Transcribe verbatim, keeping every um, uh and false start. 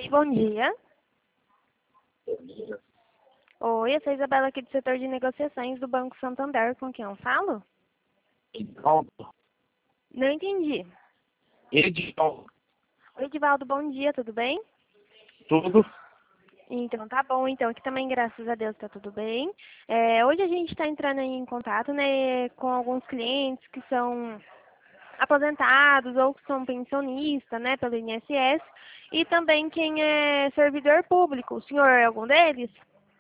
bom dia. Bom dia. Oi, eu sou a Isabela aqui do setor de negociações do Banco Santander, com quem eu falo? Edivaldo. Não entendi. Edivaldo. Oi, Edivaldo, bom dia, tudo bem? Tudo? Então, tá bom. Então, aqui também, graças a Deus, tá tudo bem. É, hoje a gente está entrando aí em contato, né, com alguns clientes que são aposentados ou que são pensionistas, né, pelo I N S S, e também quem é servidor público. O senhor é algum deles?